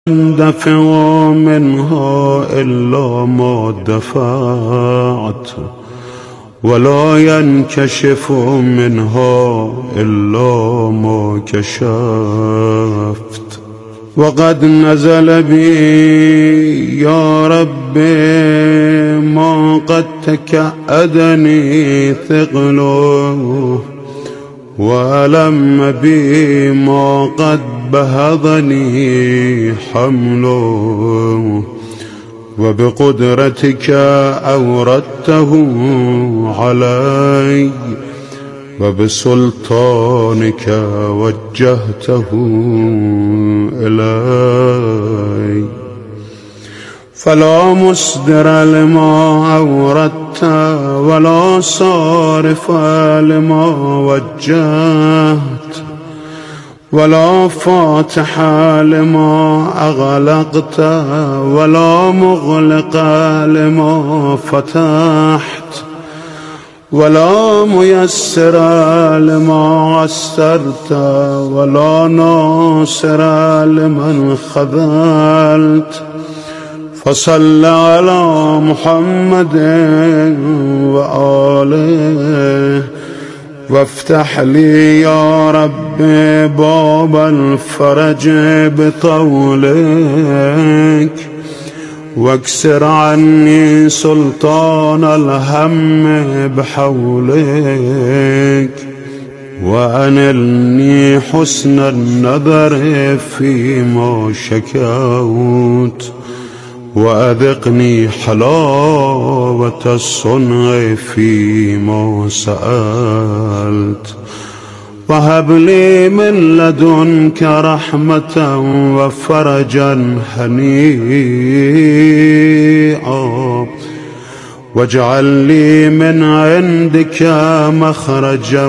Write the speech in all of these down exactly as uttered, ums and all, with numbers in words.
دفع منها إلا ما دفعت ولا ينكشف منها إلا ما كشفت. وقد نزل بي يا رب ما قد تكأدني ثقله، وألم بي ما قد بهضني حمله، وبقدرتك أوردته علي وبسلطانك وجهته إلي. فلا مصدر لما أوردت ولا صارف لما وجهت ولا فاتح لما أغلقت ولا مغلق لما فتحت ولا ميسر لما عسرت ولا ناصر لمن خذلت. فصل على محمد وآله وافتح لي يا رب باب الفرج بطولك، واكسر عني سلطان الهم بحولك، وأنلني حسن النظر فيما شكوت، وأذقني حلاوة الصنع فيما سألت. وهب لي من لدنك رحمة وفرجا هنيئا، واجعل لي من عندك مخرجا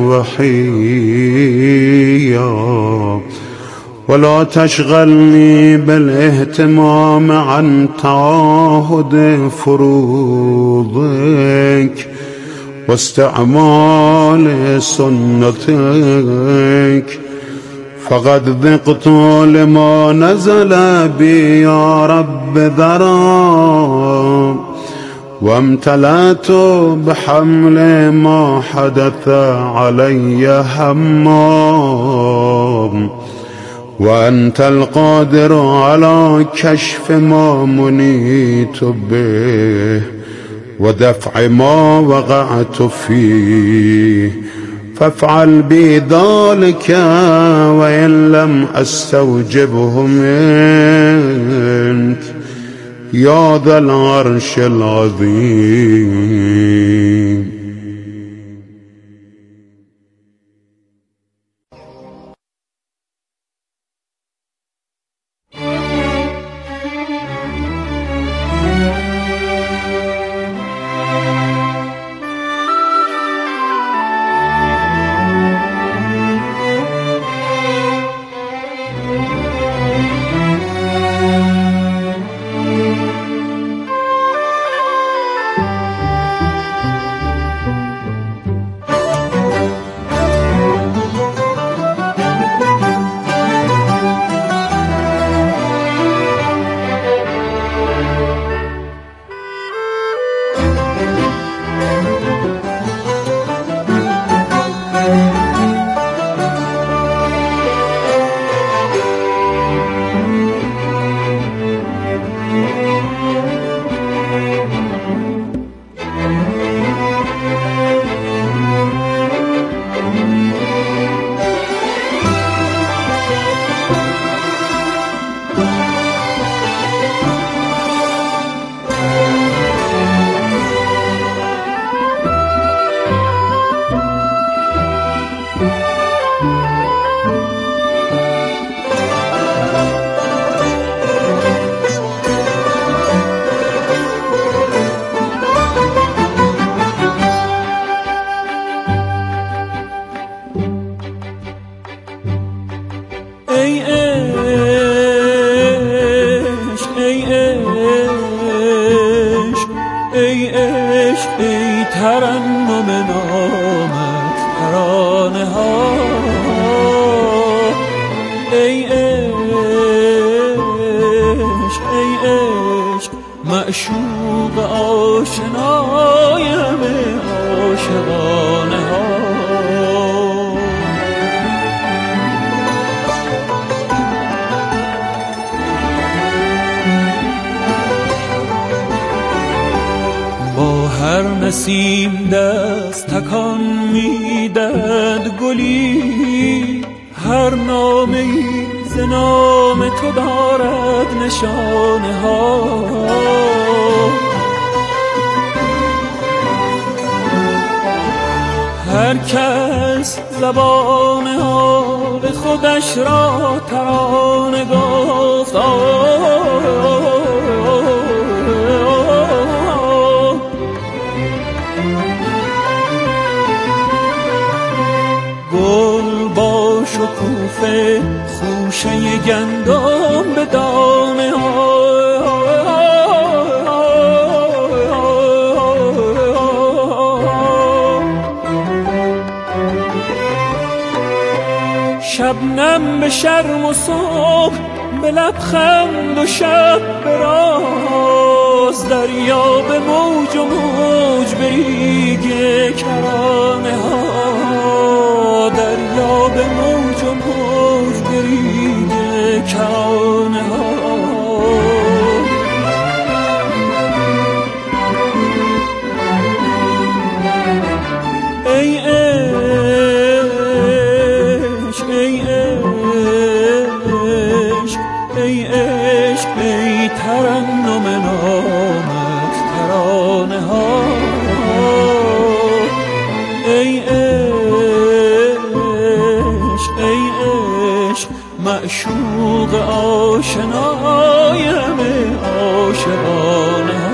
وحيا، ولا تشغلني بالاهتمام عن تعاهد فروضك واستعمال سنتك. فقد ذقت لما نزل بي يا رب ذرا، وامتلأت بحمل ما حدث علي همام، وأنت القادر على كشف ما منيت به ودفع ما وقعت فيه. فافعل بي ذلك وإن لم أستوجبه منك يا ذا العرش العظيم. معشوق آشنای همه عاشقانه ها. با هر نسیم دست تکان میداد گلی، هر نامی ز نام تو دارد نشانه ها. هر کس زبان حال خودش را ترانه گفت، گل با شکوفه خوشه گندم به دانه ها. شبنم به شرم و صبح به لبخند و شب به راز، دریا به موج و موج بریگ کرانه ها. دریا به موج و موج بریگ کرانه ها. ای عشق ای عشق ای عشق ای ترنم نامت ترانه ها. ای عشق ای عشق معشوق آشنای همه عاشقانه ها.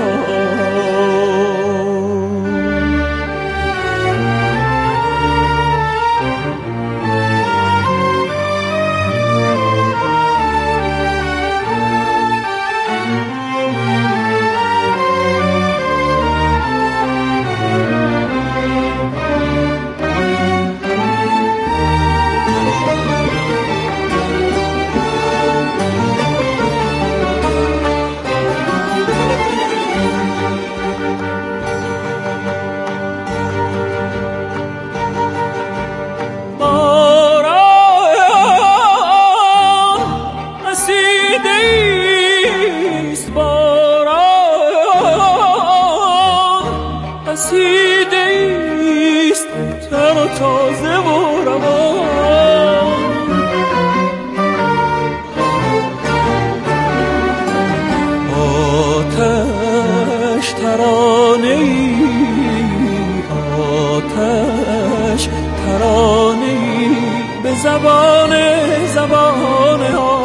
زبان زبانه ها.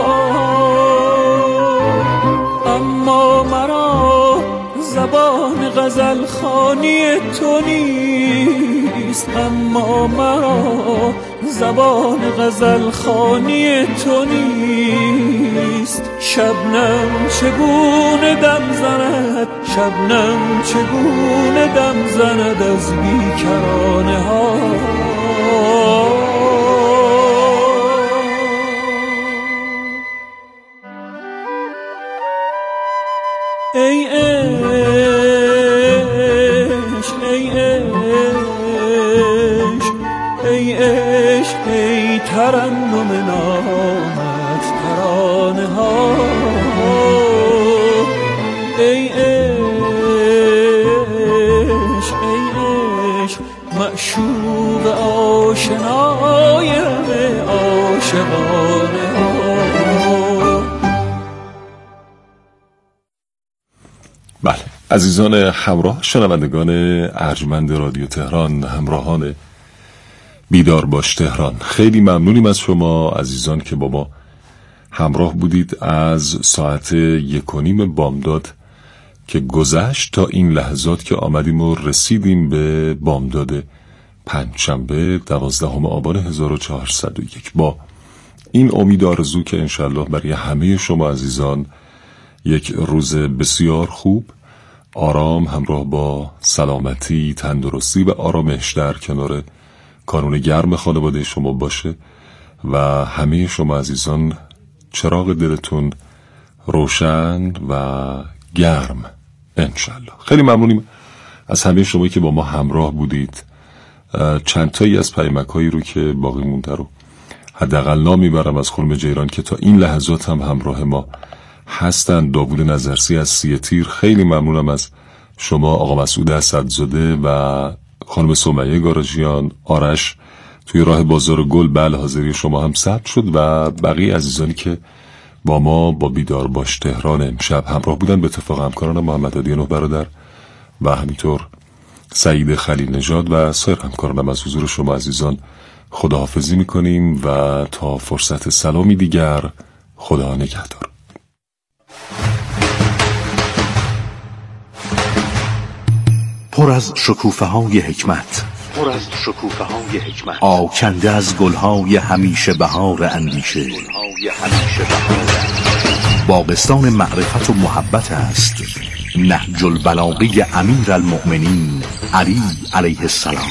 اما مرا زبان غزل خوانی تو نیست. اما مرا زبان غزل خوانی تو نیست. شبنم چگونه دم زند، شبنم چگونه دم زند از بیکرانه ها. ای عشق ای عشق ای عشق ای ترنم نامت ترانه ها. ای عشق ای عشق معشوق آشنای همه عاشقانه ها. بله عزیزان همراه شنوندگان ارجمند رادیو تهران، همراهان بیدار باش تهران، خیلی ممنونیم از شما عزیزان که با ما همراه بودید از ساعت یک و نیم بامداد که گذشت تا این لحظات که آمدیم و رسیدیم به بامداد پنجشنبه دوازدهم آبان هزار و چهارصد و یک، با این امید آرزو که انشالله برای همه شما عزیزان یک روز بسیار خوب، آرام، همراه با سلامتی، تندرستی و آرامش در کنار کانون گرم خانواده شما باشه و همه شما عزیزان چراغ دلتون روشن و گرم انشالله. خیلی ممنونیم از همه شمایی که با ما همراه بودید. چند تایی از پیامک‌هایی رو که باقی مونده رو حداقل نام میبرم از خانم جیران که تا این لحظات هم همراه ما هستند. داوود نظرسی از سی تیر، خیلی ممنونم از شما. آقا مسعود اسدزاده و خانم سمیه گاراژیان. آرش توی راه بازار گل، بله حاضری شما هم ثبت شد. و بقیه عزیزانی که با ما با بیدار باش تهران امشب همراه بودن، به اتفاق همکاران محمد علی نه برادر و همینطور سعید خلیل نژاد و سایر همکارانم از حضور شما عزیزان خداحافظی میکنیم و تا فرصت سلامی دیگر، خدا نگهدار. پر از شکوفه های حکمت، پر از شکوفه های حکمت، آکنده از گلهای همیشه بهار اندیشه. باغستان معرفت و محبت است نهج البلاغه امیر المؤمنین علی علیه السلام.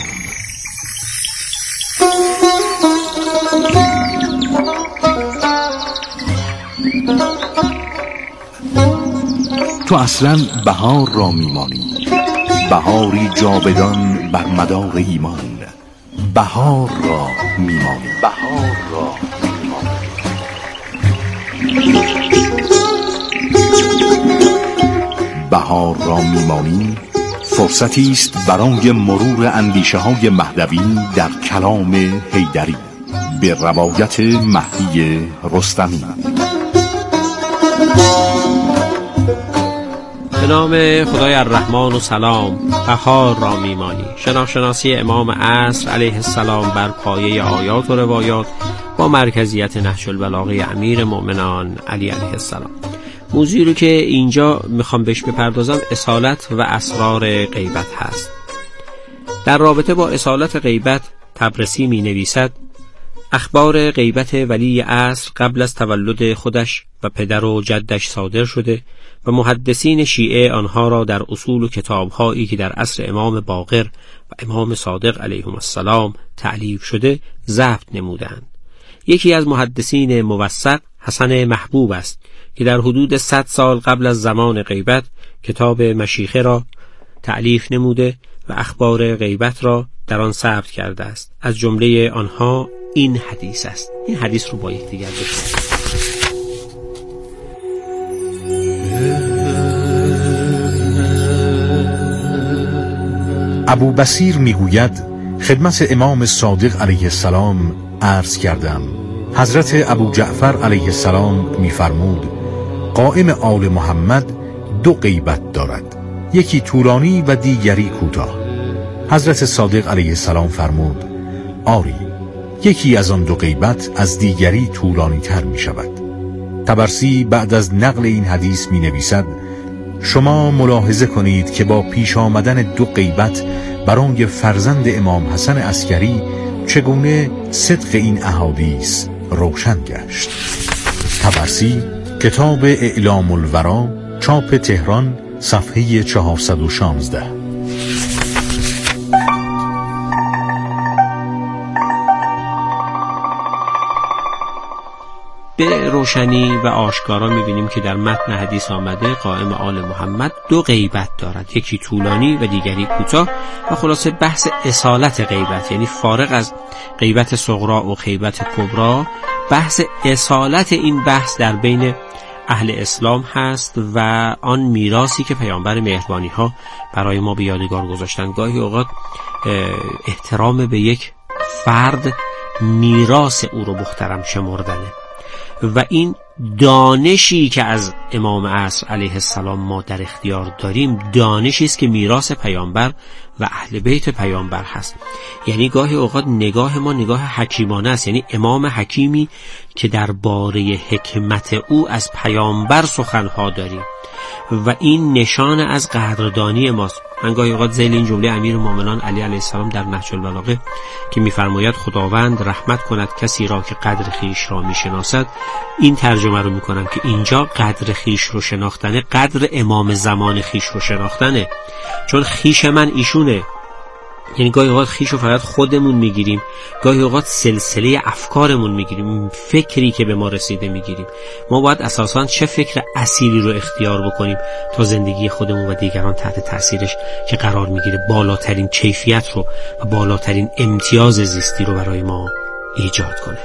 تو اصلا بهار را میمانی، بهاری جاودان بر مدار ایمان. بهار را میمانی، بهار را بهار را میمانی فرصتی است برای مرور اندیشه های مهدوی در کلام حیدری به روایت مهدی رستمی. به نام خدای الرحمن و سلام. بهار را میمانی، شناخت-شناسی امام عصر علیه السلام بر پایه آیات و روایات با مرکزیت نهج البلاغه امیر مؤمنان علی علیه السلام. موضوعی رو که اینجا میخوام بهش بپردازم اصالت و اسرار غیبت هست. در رابطه با اصالت غیبت طبرسی می نویسد: اخبار غیبت ولی عصر قبل از تولد خودش و پدر و جدش صادر شده و محدثین شیعه آنها را در اصول و کتابهایی که در عصر امام باقر و امام صادق علیهم السلام تألیف شده ضبط نمودند. یکی از محدثین موثق حسن محبوب است که در حدود صد سال قبل از زمان غیبت کتاب مشیخه را تألیف نموده و اخبار غیبت را در آن ثبت کرده است. از جمله آنها این حدیث است. این حدیث رو با یکدیگر بشنویم. ابو بصیر میگوید خدمت امام صادق علیه السلام عرض کردم. حضرت ابو جعفر علیه السلام میفرمود قائم آل محمد دو غیبت دارد، یکی طولانی و دیگری کوتاه. حضرت صادق علیه السلام فرمود آری، یکی از آن دو غیبت از دیگری طولانی تر می شود. طبرسی بعد از نقل این حدیث می نویسد شما ملاحظه کنید که با پیش آمدن دو غیبت برای فرزند امام حسن عسکری چگونه صدق این احادیث روشن گشت. طبرسی کتاب اعلام الورا، چاپ تهران، صفحه چهارصد و شانزده. به روشنی و آشکارا می‌بینیم که در متن حدیث آمده قائم آل محمد دو غیبت دارد، یکی طولانی و دیگری کوتاه. و خلاصه بحث اصالت غیبت، یعنی فارغ از غیبت صغرا و غیبت کبرا، بحث اصالت این بحث در بین اهل اسلام هست و آن میراثی که پیامبر مهربانی ها برای ما به یادگار گذاشتن. گاهی اوقات احترام به یک فرد میراث او رو محترم شمردنه و این دانشی که از امام عصر علیه السلام ما در اختیار داریم دانشی است که میراث پیامبر و اهل بیت پیامبر هست. یعنی گاهی اوقات نگاه ما نگاه حکیمانه است، یعنی امام حکیمی که درباره حکمت او از پیامبر سخنها داریم و این نشان از قدردانی ماست. من گاهی اوقات ذیل این جمله امیر مومنان علی علیه السلام در نهج البلاغه که می‌فرماید خداوند رحمت کند کسی را که قدر خیش را می‌شناسد، این ترجمه رو می‌کنم که اینجا قدر خیش رو شناختنه قدر امام زمان خیش رو شناختنه، چون خیش من ایشونه، یعنی گاهی اوقات خیشو فقط خودمون میگیریم، گاهی اوقات سلسله افکارمون میگیریم، فکری که به ما رسیده میگیریم. ما باید اساساً چه فکر اصیلی رو اختیار بکنیم تا زندگی خودمون و دیگران تحت تاثیرش که قرار میگیره بالاترین کیفیت رو و بالاترین امتیاز زیستی رو برای ما ایجاد کنه.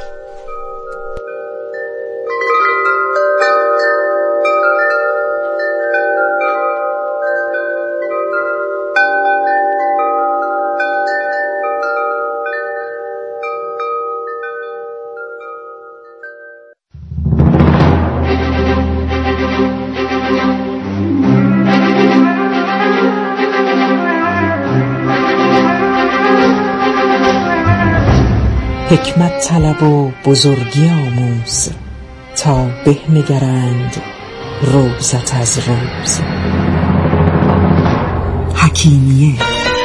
حکمت طلب و بزرگی آموز تا به نگرند روزت از روز. حکیمیه.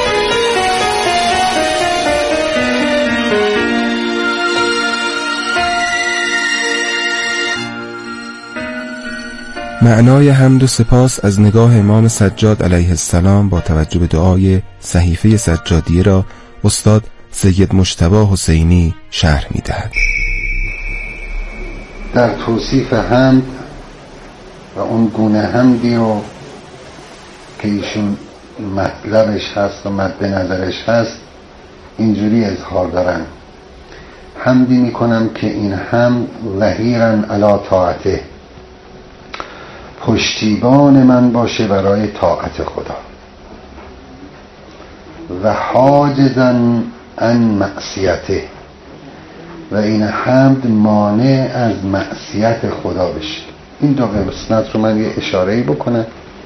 معنای حمد و سپاس از نگاه امام سجاد علیه السلام با توجه به دعای صحیفه سجادیه را استاد سید مجتبی حسینی شرح می‌دهد. در توصیف حمد و اون گونه حمدی رو که ایشون مطلبش هست و مد نظرش هست اینجوری اظهار دارن: حمدی میکنم که این حمد ظهیرا علی طاعته، پشتیبان من باشه برای طاعت خدا، و حاجزا عن معصیته، و این حمد مانع از معصیت خدا بشه. این دو قسمت رو من یه اشاره‌ای بکنم.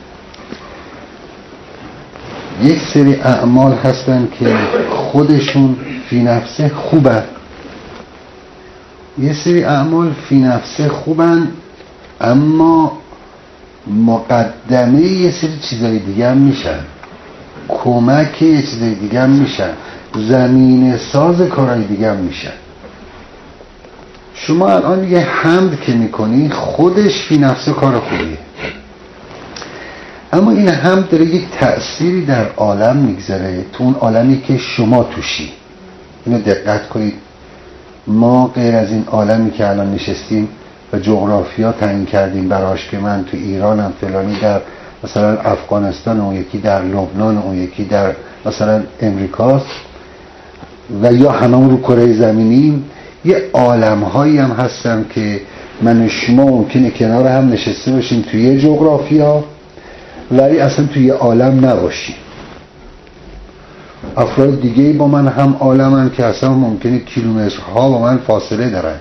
یک سری اعمال هستن که خودشون فی نفسه خوبن، یه سری اعمال فی نفسه خوبن اما مقدمه یه سری چیزای دیگه هم میشن، کمک یه چیزای دیگه هم میشن، زمین ساز کارهای دیگه هم میشن. شما الان یه حمد که میکنی خودش فی نفسه کار خوبیه، اما این حمد داره یک تأثیری در عالم میگذاره، تو اون عالمی که شما توشی. اینو دقت کنید، ما غیر از این عالمی که الان نشستیم و جغرافیا تعیین کردیم براش که من تو ایرانم، فلانی در مثلا افغانستان، اون یکی در لبنان، اون یکی در مثلا امریکاست، و یا هممون رو کره زمینیم، یه عالم هایی هم هستن که من و شما ممکنه کنار هم نشسته باشیم توی یه جغرافیا ولی اصلا توی یه عالم نباشیم. افراد دیگه با من هم عالمن که اصلا ممکنه کیلومترها با من فاصله دارن.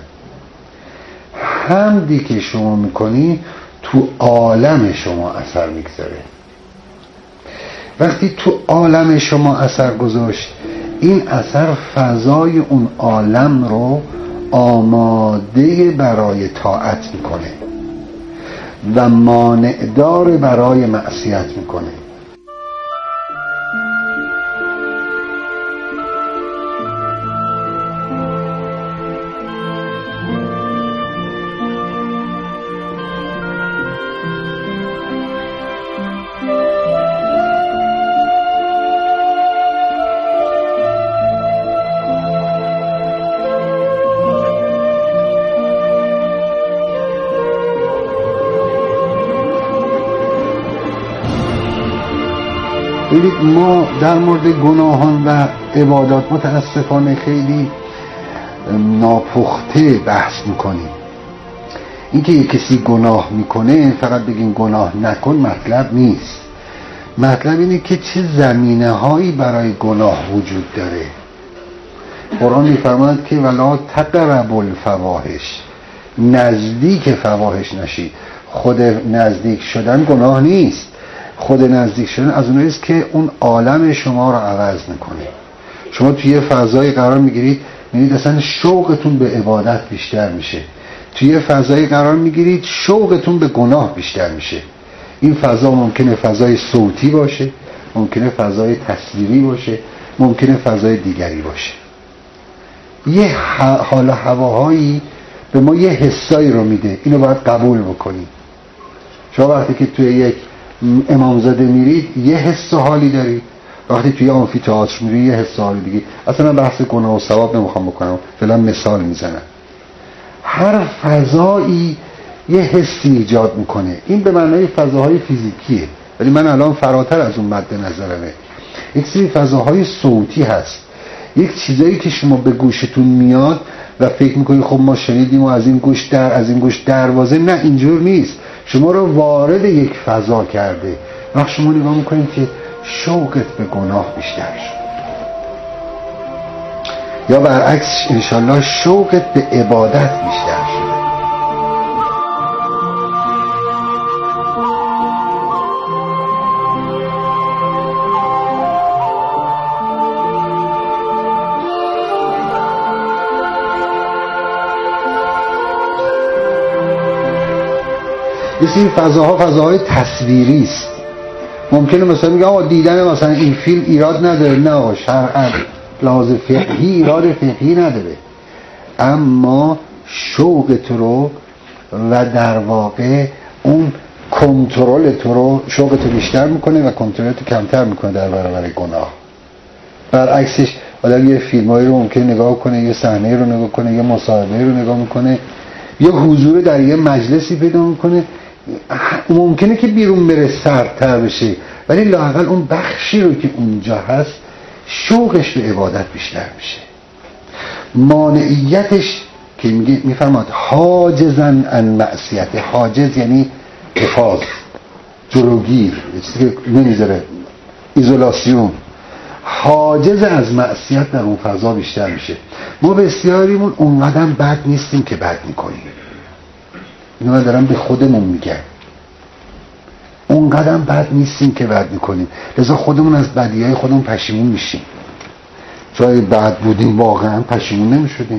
حمدی که شما میکنی تو عالم شما اثر میگذاره. وقتی تو عالم شما اثر گذاشت، این اثر فضای اون عالم رو آماده برای طاعت میکنه و مانعدار برای معصیت میکنه. ببینید، ما در مورد گناهان و عبادات متاسفانه خیلی ناپخته بحث میکنیم. اینکه یک کسی گناه میکنه فقط بگیم گناه نکن مطلب نیست. مطلب اینه که چه زمینه هایی برای گناه وجود داره. قرآن میفرماید که ولا تقربوا الفواحش، نزدیک فواحش نشید. خود نزدیک شدن گناه نیست، خود نزدیک شدن از اونایی است که اون عالم شما رو عوض میکنه. شما توی یه فضایی قرار میگیرید، میبینید اصلا شوقتون به عبادت بیشتر میشه. توی یه فضایی قرار میگیرید، شوقتون به گناه بیشتر میشه. این فضا ممکنه فضای صوتی باشه، ممکنه فضای تصویری باشه، ممکنه فضای دیگری باشه. یه حال و هواهایی به ما یه حسایی رو میده، اینو باید قبول بکنید. شما وقتی که توی یک امامزاده میرید یه حس و حالی دارید، وقتی توی آمفی تئاتر میری یه حسابی دیگه. اصلا بحث گناه و ثواب نمیخوام بکنم، فعلا مثال میزنم. هر فضایی یه حسی ایجاد میکنه. این به معنای فضاهای فیزیکیه، ولی من الان فراتر از اون مد نظرمه. یک سری فضاهای صوتی هست، یک چیزایی که شما به گوشتون میاد و فکر میکنید خب ما شنیدیم و از این گوش در از این گوش دروازه. نه، اینجور نیست. شما رو وارد یک فضا کرده. وقت شما نگاه میکنید که شوقت به گناه بیشتر شد، یا برعکس انشالله شوقت به عبادت بیشتر شد. این فضاها فضاهای تصویری است. ممکنه مثلا میگه آقا دیدن مثلا این فیلم ایراد نداره. نه، شرعاً لازم فقهی ایراد فقهی نداره، اما شوق تو رو و در واقع اون کنترل تو رو، شوق تو بیشتر میکنه و کنترل تو کمتر میکنه در برابر گناه. برعکسش آدم یه فیلمایی رو ممکنه نگاه کنه، یه صحنه رو نگاه کنه، یه مصاحبه رو نگاه میکنه، یه حضور در یه مجلسی پیدا میکنه، ممکنه که بیرون بره سردتر بشه، ولی لااقل اون بخشی رو که اونجا هست شوقش به عبادت بیشتر میشه. مانعیتش که میگه میفرماد حاجزن عن معصیت. حاجز یعنی حفاظ، جلوگیر، چیزی که نمیذاره، ایزولاسیون. حاجز از معصیت در اون فضا بیشتر میشه. ما بسیاریمون اونقدر بد نیستیم که بد میکنیم. اینو من دارم به خودمون میگم، اونقدر بد نیستیم که بد میکنیم، لذا خودمون از بدیهای خودمون پشیمون میشیم. چون بد بودیم واقعا پشیمون نمیشدیم.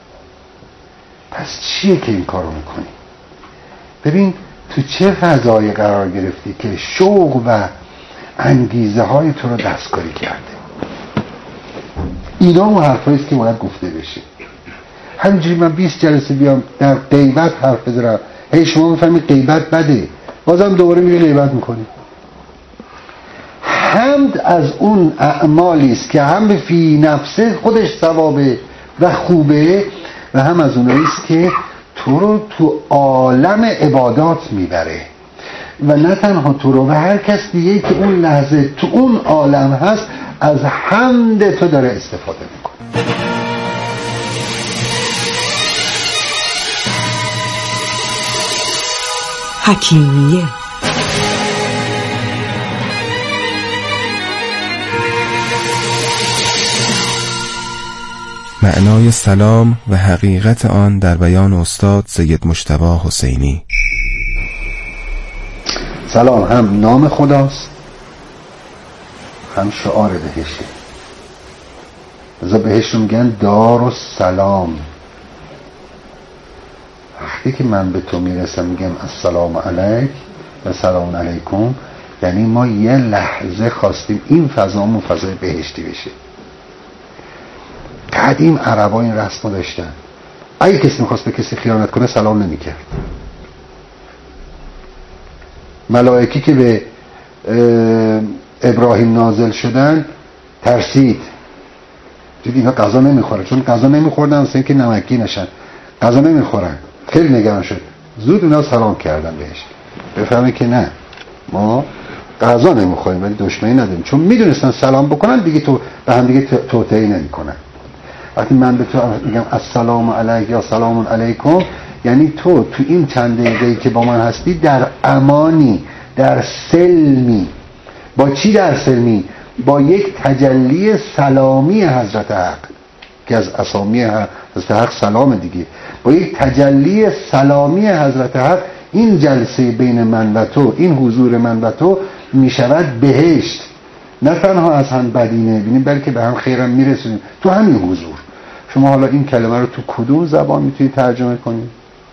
پس چیه که این کارو میکنیم؟ ببین تو چه فضایی قرار گرفتی که شوق و انگیزه های تو رو دستکاری کرده. اینا اون حرفایی است که باید گفته بشه. همینجوری من بیست جلسه بیام در غیبت حرف بزنم، هی شما میفهمید غیبت بده، بازم دوباره میری غیبت میکنی. حمد از اون اعمالی است که هم فی نفسه خودش ثوابه و خوبه، و هم از اونایی است که تو رو تو عالم عبادات میبره، و نه تنها تو رو و هر کس دیگه که اون لحظه تو اون عالم هست از حمد تو داره استفاده میکنه. حکیمیه. معنای سلام و حقیقت آن در بیان استاد سید مجتبی حسینی. سلام هم نام خداست، هم شعار بهشه. لذا بهش رو میگن دار و سلام. وقتی که من به تو میرسم میگم السلام علیک و سلام علیکم، یعنی ما یه لحظه خواستیم این فضامون فضای بهشتی بشه. قدیم عربا این رسم داشتن، اگه کسی میخواست به کسی خیانت کنه سلام نمیکرد. ملائکی که به ابراهیم نازل شدن ترسید، دید اینا غذا نمیخوره، چون غذا نمیخوردن اصلا که نمکی نشن، غذا نمیخورن، خیلی نگران شد. زود اونا سلام کردن بهش، بفهمه که نه ما غذا نمیخوریم ولی دشمنی نداریم، چون میدونستن سلام بکنن دیگه تو به هم دیگه توطئه نمیکنن. وقتی من به تو میگم السلام علیک یا سلام علیکم، یعنی تو تو این چند دقیقه‌ای که با من هستی در امانی، در سلمی. با چی در سلمی؟ با یک تجلی سلامی حضرت حق که از اسامی حضرت حق سلام دیگه. با یک تجلی سلامی حضرت حق این جلسه بین من و تو، این حضور من و تو میشود بهشت. نه تنها از هم بدی نبینیم بلکه به هم خیرم میرسونیم تو همین حضور. شما حالا این کلمه رو تو کدوم زبان میتونید ترجمه کنید؟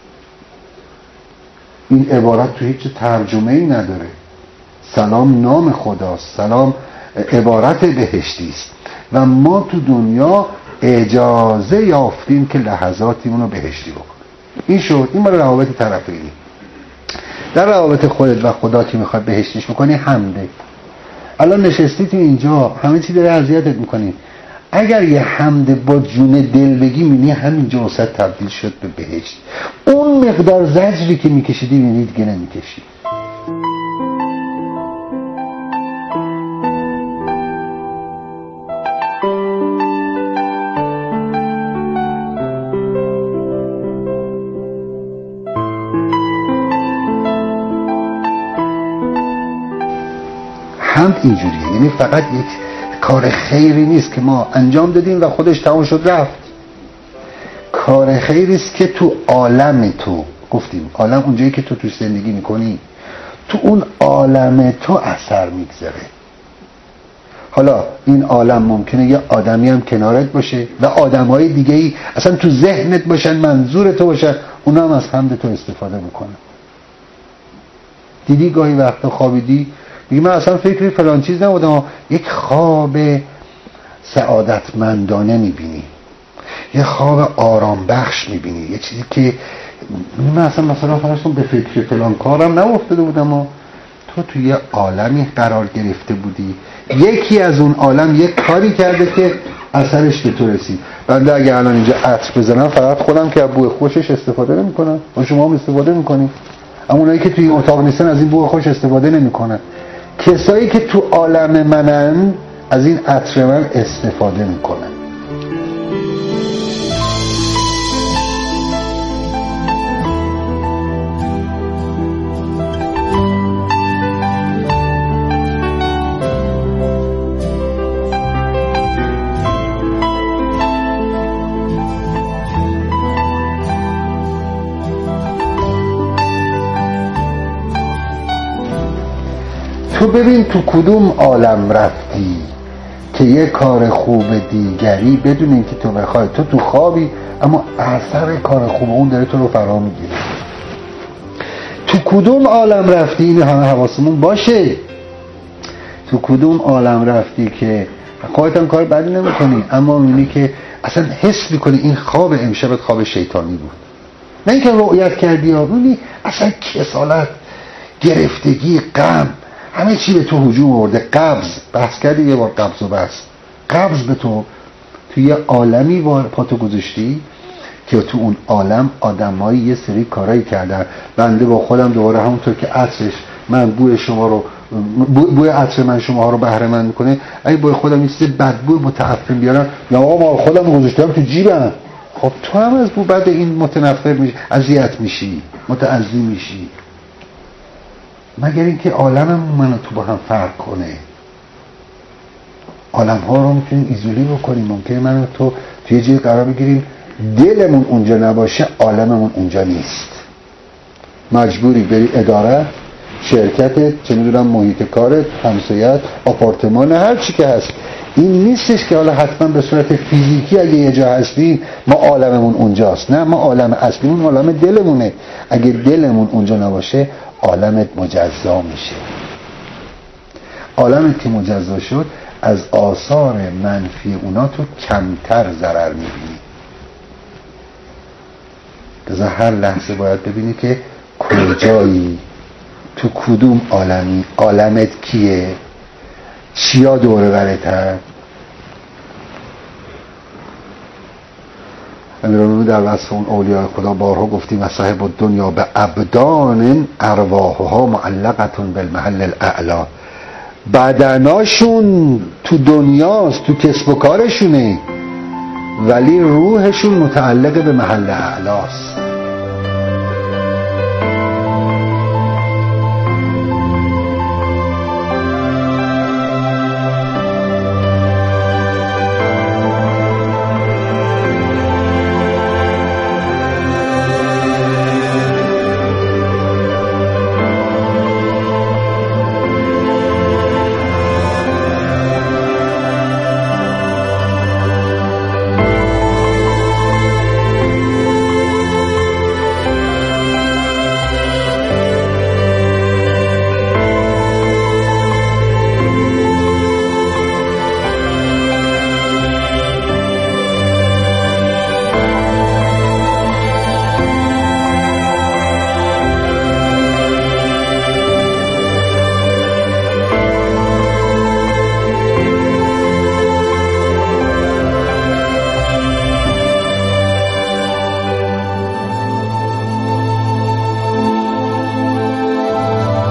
این عبارت تو هیچ ترجمه‌ای نداره. سلام نام خداست، سلام عبارت بهشتی است و ما تو دنیا اجازه یافتیم که لحظاتیمون رو بهشتی بکنیم. این شد. این برای روابط طرفینی. در روابط خودت و خدا که میخواد بهشتیش بکنی حمده. الان نشستی تو اینجا همه چی داره اذیتت میکنی، اگر یه حمد با جون دل بگی میبینی همینجا وسط تبدیل شد به بهشت. اون مقدار زجری که میکشیدی میبینی دیگه نمیکشی. حمد اینجوریه، یعنی فقط یک کار خیری نیست که ما انجام دادیم و خودش تمام شد رفت. کار خیری است که تو عالم تو، گفتیم عالم اونجایی که تو توش زندگی میکنی، تو اون عالم تو اثر میگذاره. حالا این عالم ممکنه یه آدمی هم کنارت باشه و آدمهای دیگه ای اصلا تو ذهنت باشن، منظور تو باشن، اونا هم از حمد تو استفاده میکنن. دیدی گاهی وقتا خوابیدی میگه من اصلا فکری فلان چیز نبودم، یک خواب سعادتمندانه میبینی، یه خواب آرام بخش میبینی، یه چیزی که من اصلا مثلا فرضون به فکر فلان کارم نافتاده بودم و تو توی یه عالمی قرار گرفته بودی، یکی از اون عالم یک کاری کرده که اثرش به تو رسید. بنده اگه الان اینجا عطر بزنم فقط خودم که بوی خوشش استفاده نمیکنم و شما هم استفاده میکنیم، اما اونایی که توی اتاق نیستن از این بوی خوش استفاده نمیکنن. کسایی که تو عالم منن از این عطر من استفاده میکنن. تو ببین تو کدوم عالم رفتی که یه کار خوب دیگری بدون اینکه تو بخوای، تو تو خوابی اما اثر کار خوب اون داره تو رو فرا میگیره. تو کدوم عالم رفتی، این همه حواسمون باشه. تو کدوم عالم رفتی که خودت هم کار بدی نمیکنی اما میبینی که اصلا حس میکنی این خواب امشبت خواب شیطانی بود، نه اینکه رؤیت کردی ها، میبینی اصلا کسالت، گرفتگی، غم، همه چی به تو هجوم آورده. قبض، بحث کردی یه بار قبض و بس، قبض به تو توی یه عالمی پاتو گذاشتی که تو اون عالم آدمایی یه سری کارایی کردن. بنده با خودم دوباره همونطور که عطرش من بوی شما رو بوی عطر من شما ها رو بهره مند میکنه، اگه بوی خودم یه سری بدبوی متعفن بیارم یا آقا ما خودم گذاشتم تو جیبم، خب تو هم از بو بد این متنفر میشی، اذیت میشی، متعذی میشی. مگر اینکه عالممون من و تو با هم فرق کنه. عالم ها رو میتونیم ایزولی بکنیم، ممکنه من و تو توی جای قرار بگیریم دلمون اونجا نباشه، عالممون اونجا نیست، مجبوری بری اداره، شرکتت، چه میدونم محیط کارت، همسایت، آپارتمان، هر چی که هست. این نیستش که حالا حتما به صورت فیزیکی اگه یه جا هستیم ما عالممون اونجاست، نه، ما عالم اصلیمون عالم دلمونه. اگه دلمون اونجا نباشه عالمت مجزا میشه. عالمت که مجزا شد از آثار منفی اونا تو کمتر ضرر میبینی. لذا هر لحظه باید ببینی که کجایی، تو کدوم عالمی، عالمت کیه، چیا دوره برت هست. امیرالمومنین در وصف اون اولیاء خدا بارها گفتیم و صاحب الدنیا به ابدان ارواحها معلقتون بالمحل الاعلا، بدناشون تو دنیاست، تو کسب و کارشونه، ولی روحشون متعلق به محل اعلاست.